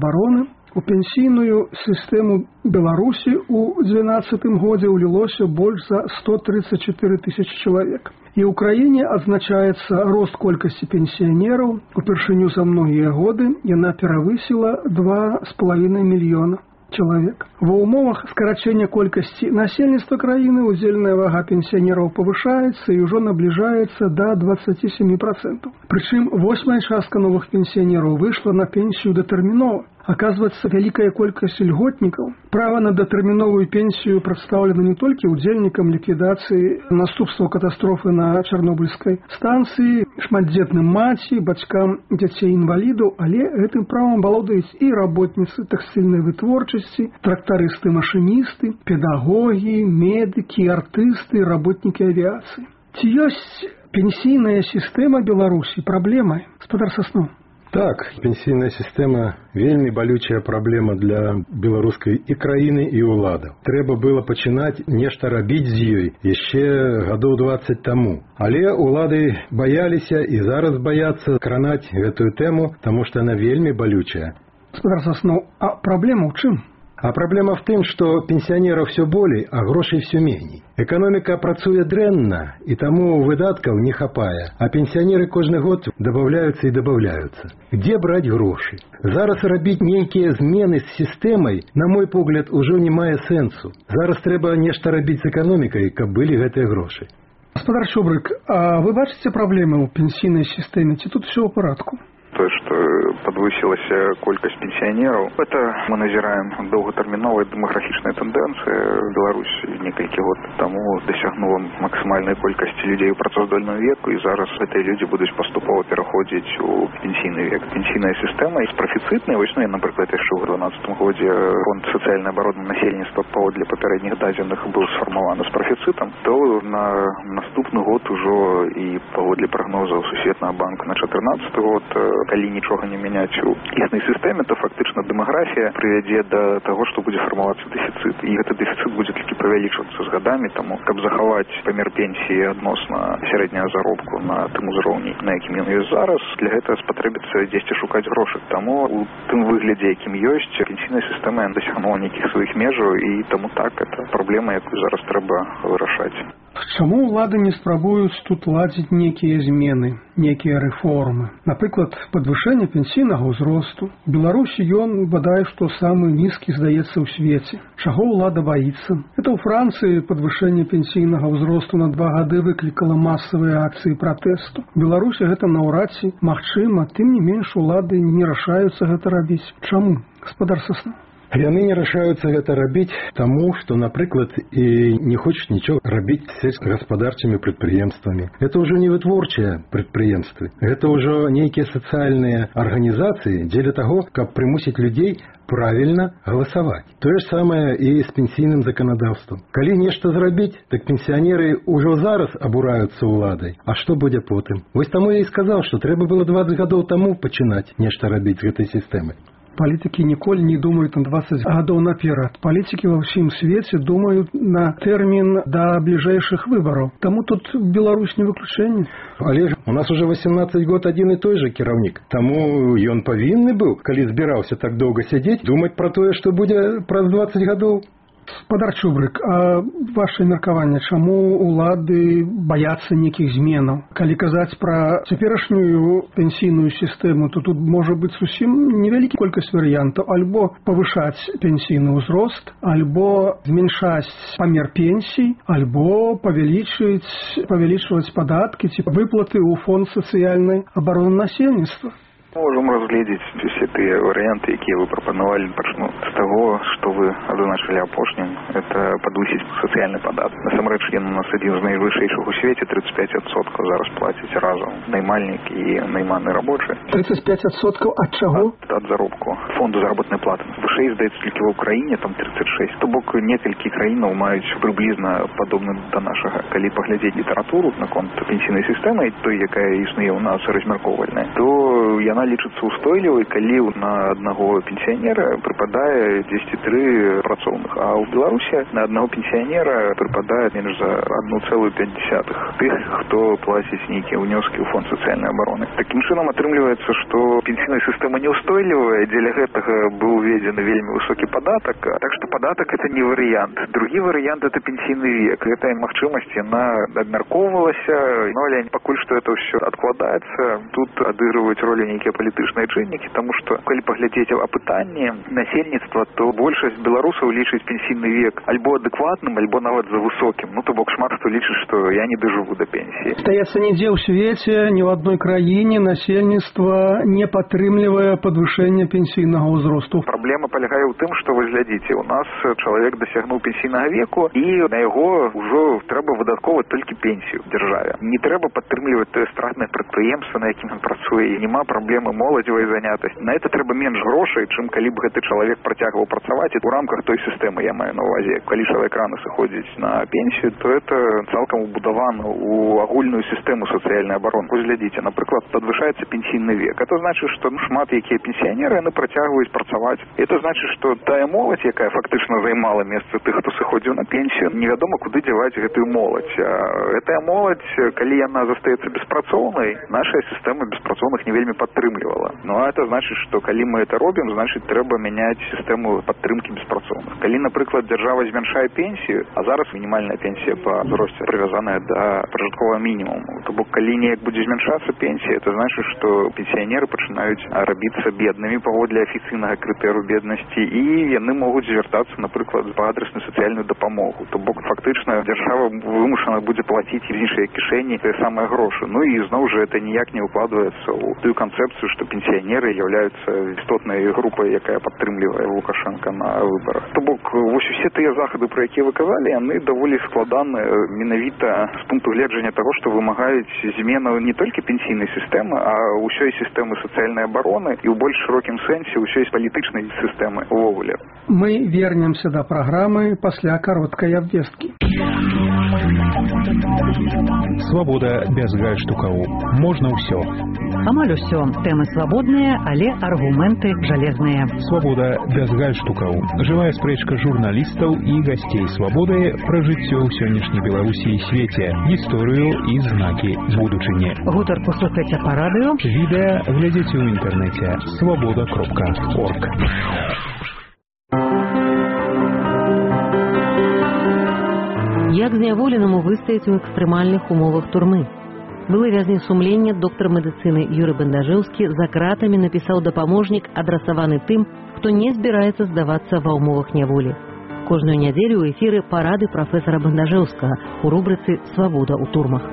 обороны. У пенсійную сістэму Беларусі ў 2012 годзе ўлілося больш за 134 тысячи чалавек. І ў краіне адзначаецца рост колькасці пенсіянераў. Упершыню за многія годы яна перавысіла 2,5 мільёна человек. Ва умовах скарачэння колькасці насельніцтва краіны удзельная вага пенсіянераў павышаецца і ўжо набліжаецца да 27%. Прычым 8-я частка новых пенсіянераў выйшла на пенсію датэрмінова. Оказывается, вялікая колькасць льготнікаў. Права на датэрміновую пенсію прадстаўлена не толькі удзельнікам ліквідацыі наступстваў катастрофы на Чарнобыльскай станцыі, шматдзетным маці, бацькам дзяцей-інвалідаў, але гэтым правам валодаюць і работніцы тэкстыльнай вытворчасці, трактарысты-машыністы, педагогі, медыкі, артысты, работнікі авіяцыі. Ці ёсць пенсійная сістэма Беларусі праблемай? Гаспадар Сасноў. Так, пенсійная сістэма вельмі балючая праблема для беларускай і краіны, і ўладаў. Трэба было пачынаць нешта рабіць з ёй яшчэ гадоў 20 таму. Але ўлады баяліся і зараз баяцца кранаць гэтую тэму, таму што яна вельмі балючая. Гаспадар Сасноў, а праблема ў чым? А праблема в тым, што пенсіянераў все болей, а грошай все меней. Эканоміка працуе дрэнна, і таму выдаткаў не хапае, а пенсіянеры кожны год дабаўляюцца і дабаўляюцца. Дзе браць грошы? Зараз рабіць нейкія змены з сістэмай, на мой погляд, ужо не мае сэнсу. Зараз трэба нешта рабіць з эканомікай, каб былі гэтыя грошы. Гаспадар Чубрык, а вы бачыце праблемы ў пенсійнай сістэме, ці тут все ў парадку? То, что подвысилась колькость пенсионеров, это мы назираем долготерминовая демографичная тенденция. Беларусь некалькі год тому досягнула максимальной колькости людей у працаздольного веку, и зараз эти люди будут поступово переходить у пенсийный век. Пенсийная система из профицитной, вось, например, еще в 2012 году фонд социальной обороны населения паводле попередних дадзеных был сформован с профицитом, то на наступный год уже и паводле прогнозов Сусветнага банка на 2014 год, калі нічога не мяняць у існай сістэме, то фактычна дэмаграфія прывядзе да таго, што будзе фармавацца дэфіцыт. І гэты дэфіцыт будзе толькі павялічвацца з гадамі, таму каб захаваць памер пенсіі адносна сярэдняга заробку на тым узроўні, на якім ён ёсць зараз, для гэтага спатрэбіцца дзесьці шукаць грошы. Таму у тым выглядзе, якім ёсць, пенсійная сістэма дасягнула нейкіх сваіх межаў, і таму так, это праблема, якую зараз трэба вырашаць. Чаму ўлады не спрабуюць тут ладзіць нейкія змены, нейкія рэформы? Напрыклад, падвышэнне пенсійнага ўзросту. Беларусі ён, бадай што, самы нізкі, здаецца, ў свеце. Чаго ўлада баіцца? Это ў Францыі падвышэнне пенсійнага ўзросту на 2 гады выклікала масавыя акцыі пратэсту. Беларусі гэта наўрад ці магчыма, тым не менш улады не рашаюцца гэта рабіць. Чаму, гаспадар Сасноў? Яны не рашаюцца гэта рабіць таму, што, напрыклад, і не хочуць нічога рабіць з сельскагаспадарчымі прадпрыемствамі. Гэта ўжо не вытворчыя прадпрыемствы. Гэта ўжо нейкія сацыяльныя арганізацыі дзеля таго, каб прымусіць людзей правільна галасаваць. Тое ж самае і з пенсійным заканадаўствам. Калі нешта зрабіць, так пенсіянеры ўжо зараз абураюцца ўладай. А што будзе потым? Вось таму я і сказаў, што трэба было 20 гадоў таму пачынаць нешта рабіць з гэтай сістэмай. Палітыкі ніколі не думаюць на 20 гадоў наперад. Палітыкі ва ўсім свеце думаюць на тэрмін да бліжэйшых выбараў. Таму тут Беларусь не выключэнне. Але у нас уже 18 год адзін і той жа кіраўнік. Таму ён павінны быў, калі збіраўся так доўга сядзець, думаць пра тое, што будзе праз 20 гадоў. Гаспадар Чубрык, а ваше меркаванне, чаму улады баяцца нейкіх зменаў? Калі казаць пра цяперашнюю пенсійную сістэму, то тут можа быць зусім невялікі колькасць варыянтаў. Альбо павышаць пенсійны ўзрост, альбо зменшаць памер пенсій, альбо павялічваць падаткі ці выплаты ў фонд сацыяльнай абароны насельніцтва. Можем разглядеть все те варианты, какие вы пропонували. Начну с того, что вы означали апошнім. Это подвысить социальный податок. Насамрэч, ён у нас один из наивысшейших у свете, 35% зараз платить разом наймальник и найманный рабочий. 35% от чего? От заробку. Фонду заработной платы. Вышэй, здаецца, тільки в Украине, там 36. То бок некалькі краінаў маюць приблизно подобны до нашага. Калі паглядзець літаратуру наконт пенсійнай сістэмы, той, якая існуе у нас размяркоўвальная, то яна яна лічыцца ўстойлівай, калі на аднаго пенсіянера прыпадае 10,3 працоўных, а ў Беларусі на аднаго пенсіянера прыпадае менш за 1,5 тых, хто плаціць нейкія ўнёскі ў фонд сацыяльнай абароны. Такім чынам атрымліваецца, што пенсійная сістэма неўстойлівая, дзеля гэтага быў уведзены вельмі высокі падатак, так што падатак это не варыянт. Другі варыянт это пенсійны век. Гэтая магчымасць яна абмяркоўвалася, але пакуль што это ўсё адкладаецца. Тут адыгрываюць ролю нейкія палітычныя чыннікі, таму што калі паглядзець апытанне насельніцтва, то большасць беларусаў лічыць пенсійны век альбо адэкватным, альбо нават за высокім. То бок шмат хто лічыць, што я не дажыву да пенсіі. Здаецца, нідзе ў свеце, ні ў адной краіне насельніцтва не падтрымлівае падвышэнне пенсійнага ўзросту. Праблема палягае ў тым, што вы глядзіце, у нас чалавек дасягнуў пенсійнага веку, і на яго ўжо трэба выдаткоўваць толькі пенсію ў дзяржаве. Не трэба падтрымліваць тое стратнае прадпрыемства, на якім ён працуе, і няма праблемы моладзевай занятасці. На это трэба менш грошай, чым калі б гэты чалавек працягваў працаваць у рамках той сістэмы, я маю на ўвазе. Калі чалавек рана сыходзіць на пенсію, то это цалкам убудавана ў агульную сістэму сацыяльнай абароны. Вось глядзіце, напрыклад, падвышаецца пенсійны век. Это значыць, што шмат якія пенсіянеры яны працягваюць працаваць. Это значыць, што тая моладзь, якая фактычна займала месца тых, хто сыходзіў на пенсію, невядома куды дзяваць гэтую моладзь. Гэтая моладзь, калі яна застаецца беспрацоўнай, наша сістэма беспрацоўных не вельмі падтрымлівала. Ну а это значыць, што калі мы это робім, значыць трэба мяняць сістэму падтрымкі беспрацоўных. Калі, напрыклад, дзяржава змяншае пенсію, а зараз мінімальная пенсія па узросце прывязаная да пражытковага мінімуму, то бок калі неяк будзе змяншацца пенсія, это значыць, што пенсіянеры пачынаюць рабіцца беднымі паводле афіцыйнага крытэрыю беднасці, і яны могуць звяртацца, напрыклад, па адрасную сацыяльную дапамогу. То бок фактычна дзяржава вымушана будзе плаціць з іншай кішэні тыя самыя грошы. Ну і зноў жа это ніяк не укладваецца ў тую канцэпцыю, што пенсіянеры з'яўляюцца істотнай групай, якая падтрымлівае Лукашенка на выбарах. То бок вось усе тыя захады, про якія вы казалі, яны даволі складаны менавіта з пункту гледжання таго, што вымагаюць змену не толькі пенсійнай сістэмы, а ўсёй сістэмы сацыяльнай абароны і ў больш шырокім сэнсе ўсёй палітычнай сістэмы увогуле. Мы вернемся да праграмы пасля кароткай абвесткі. Свабода без гальштукаў. Можна ўсё. Амаль усё. Тэмы свабодныя, але аргументы жалезныя. Свабода без гальштукаў. Жывая спрэчка журналістаў і гасцей свабоды пра жыццё ў сённяшняй Беларусі і свеце, гісторыю і знакі будучыні. Гутарку слухайце па радыё. Відэа глядзіце ў інтэрнэце свабода.орг. Як зняволенаму выстаяць у экстрэмальных умовах турмы? Былы вязень сумлення, доктар медыцыны Юрый Бандажэўскі за кратамі напісаў дапаможнік, адрасаваны тым, хто не збіраецца здавацца ва ўмовах няволі. Кожную нядзелю ў эфіры парады прафесара Бандажэўскага у рубрыцы «Свабода ў турмах».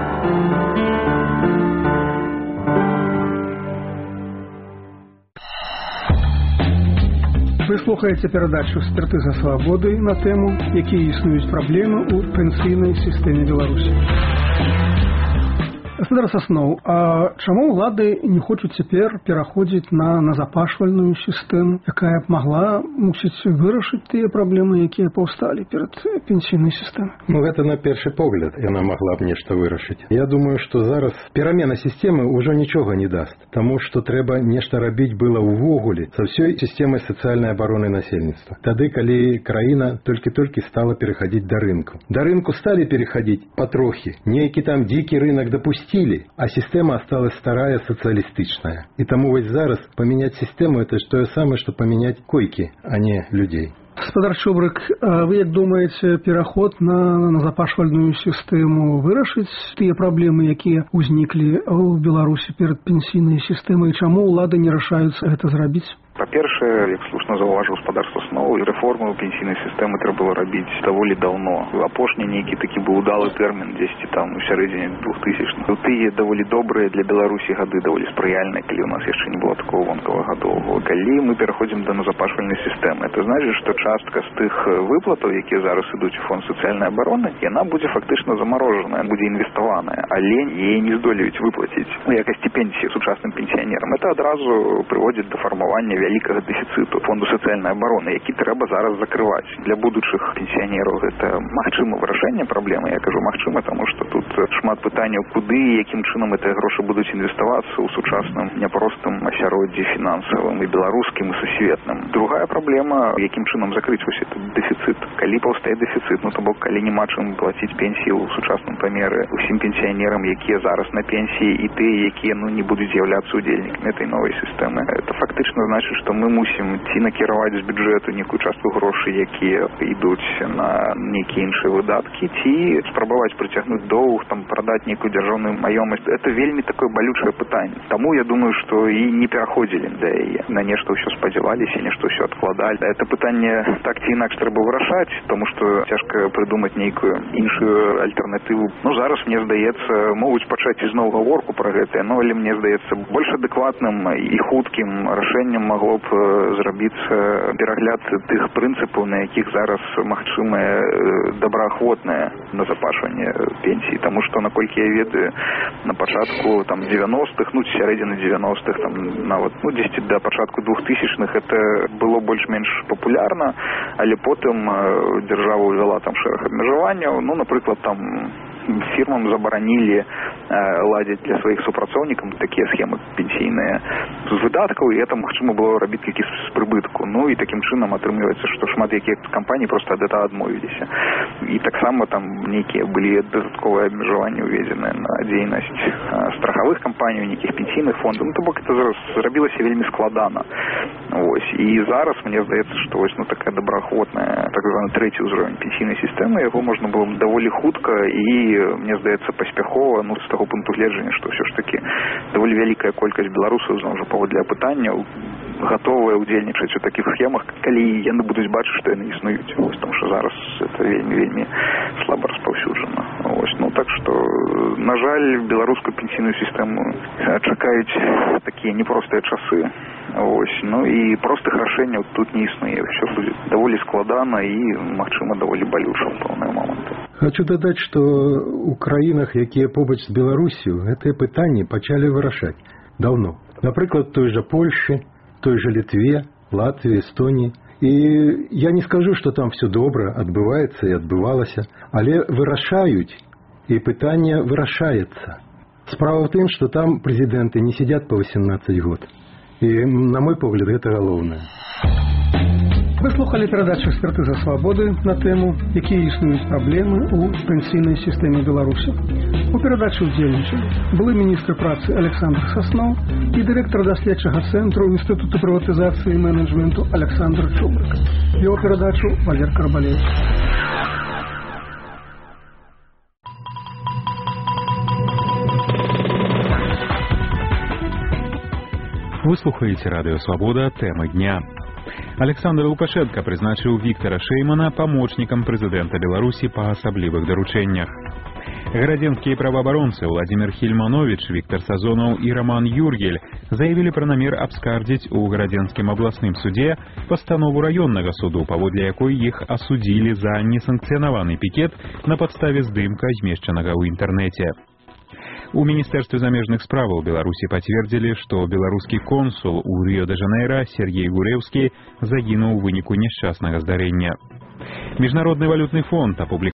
Вы слухаеце перадачу «Экспертыза свабоды» на тэму, якія існуюць праблемы ў пенсійнай сістэме Беларусі. Гаспадар Сасноў, а чаму ўлады не хочуць цяпер пераходзіць на назапашвальную сістэму, якая б магла, мусіць, вырашыць тыя праблемы, якія паўсталі перад пенсійнай сістэмай? Ну, гэта на першы погляд яна магла б нешта вырашыць. Я думаю, што зараз перамена сістэмы ўжо нічога не даст, таму што трэба нешта рабіць было ўвогуле са ўсёй сістэмай сацыяльнай абароны насельніцтва. Тады, калі краіна толькі-толькі стала пераходить до рынку. До рынку стали переходить потрохи. Нейкі там дзікі рынок допустили, а система осталась старая, социалистичная. И тому вот зараз поменять систему — это то же самое, что поменять койки, а не людей. Гаспадар Чубрык, вы як думаеце, пераход на назапашвальную сістэму вырашыць тыя праблемы, якія ўзніклі ў Беларусі перад пенсійнай сістэмай, і чаму ўлады не рашаюцца гэта зрабіць? Па-першае, як слушна заўважыў гаспадар Сасноў, рэформу пенсійнай сістэмы трэба было рабіць даволі даўно. Апошні нейкі такі быў удалы тэрмін, дзесьці там у сярэдзіне 2000-х. Тыя даволі добрыя для Беларусі гады, даволі спрыяльныя, калі у нас яшчэ не было такого вонкавага доўгу. Калі мы пераходзім да назапашвальнай сістэмы, это значыць, што частка з тых выплатаў, якія зараз ідуць у фонд сацыяльнай абароны, яна будзе фактычна замарожаная, будзе інвеставаная, але яе не здолеюць выплаціць у якасці пенсіі сучасным пенсіянерам. Это адразу прыводзіць да фармавання вялікай вялікага дэфіцыту фонду сацыяльнай абароны, які трэба зараз закрываць. Для будучых пенсіянераў гэта магчыма вырашэнне праблемы. Я кажу магчыма, таму што тут шмат пытанняў, куды і якім чынам гэтыя грошы будуць інвеставацца ў сучасным няпростым асяроддзі фінансавым і беларускім і сусветным. Другая праблема, якім чынам закрыць вось этот дэфіцыт. Калі паўстае дэфіцыт, то бок калі няма чым плаціць пенсіі ў сучасным памеры усім пенсіянерам, якія зараз на пенсіі, і тыя, якія не будуць з'яўляцца удзельнікамі этой новай сістэмы. Это фактычна значыць, што мы мусім ці накіраваць з бюджэту некую частку грошай, якія ідуць на нейкія іншыя выдаткі, ці спрабаваць прыцягнуць доўг, там прадаць нейкую дзяржаўную маёмасць. Это вельмі такое балючае пытанне. Таму я думаю, што і не пераходзілі да яе. На нешта ўсё спадзяваліся, нешта ўсё адкладалі. Это пытанне так ці інакш трэба вырашаць, тому што цяжка прыдумаць нейкую іншую альтэрнатыву. Зараз, мне здаецца, могуць пачаць ізноў гаворку пра гэта, але мне здаецца, больш адэкватным і хуткім рашэннем магло б зрабіцца перагляд тых прынцыпаў, на якіх зараз магчымае добраахвотнае назапашванне пенсій. Таму што, наколькі я ведаю, на пачатку 90-х, сярэдзіны 90-х, нават 10 да пачатку 2000-х это было больш-менш папулярна, але потым дзяржава ўвяла шэраг абмежаванняў. Напрыклад, фірмам забаранілі ладзіць для сваіх супрацоўнікаў такія схемы пенсійныя з выдаткаў, і гэта магчыма было рабіць толькі з прыбытку. І такім чынам атрымліваецца, што шмат якія кампаніі проста ад гэтага адмовіліся. І таксама нейкія былі дадатковыя абмежаванні ўведзеныя на дзейнасць страхавых кампаній, нейкіх пенсійных фондаў. То бок это зрабілася вельмі складана. І зараз мне здаецца, што такая добраахвотная, так званы трэці ўзровень пенсійнай сістэмы, яго можна было даволі хутка і, мне здаецца, паспяхова, з таго пункту гледжання, што ўсё ж такі даволі вялікая колькасць беларусаў, зноў жа паводле апытанняў, гатовыя ўдзельнічаць у такіх схемах, калі яны будуць бачыць, што яны існуюць. Таму што зараз это вельмі слаба распаўсюджана. Так што, на жаль, беларускую пенсійную сістэму чакаюць такія непростыя часы. І простых рашэнняў тут не існуе. Все будет даволі складана і, магчыма, даволі балюча ў пэўныя моманты. Хочу дадаць, што ў краінах, якія побач з Беларусю, гэтыя пытанні пачалі вырашаць даўно. Напрыклад, той жа Польшы, той жа Літве, Латвіі, Эстоніі. І я не скажу, што там все добра адбываецца і адбывалася, але вырашаюць, і пытанне вырашаецца. Справа ў тым, што там прэзідэнты не сядзяць па 18 год. І, на мой погляд, гэта галоўнае. Вы слухали перадачу «Экспертыза свабоды» на тэму, якія існуюць праблемы ў пенсійнай сістэме Беларусі. У перадачы ўдзельнічалі былы міністр працы Александр Сасноў і дырэктар даследчага цэнтру Інстытуту прыватызацыі і менеджменту Александр Чубрык. Вёў перадачу Валер Карбалевич. Вы слухаеце радыё «Свабода», тэмы дня. Александр Лукашенко прызначыў Віктара Шэймана памочнікам прэзідэнта Беларусі па асаблівых даручэннях. Гарадзенскія праваабаронцы Владимир Хельманович, Віктор Сазонаў і Роман Юргель заявілі пра намер абскардзіць у Гарадзенскім абласным судзе пастанову раённага суду, паводле якой іх асудзілі за несанкцыянаваны пікет на падставе здымка, змешчанага ў інтэрнэце. У Міністэрстве замежных справаў Беларусі пацвердзілі, што беларускі консул у Рыё-дэ-Жанейра Сергей Гурэўскі загінуў у выніку няшчаснага здарэння. Міжнародны валютны фонд апублікаваў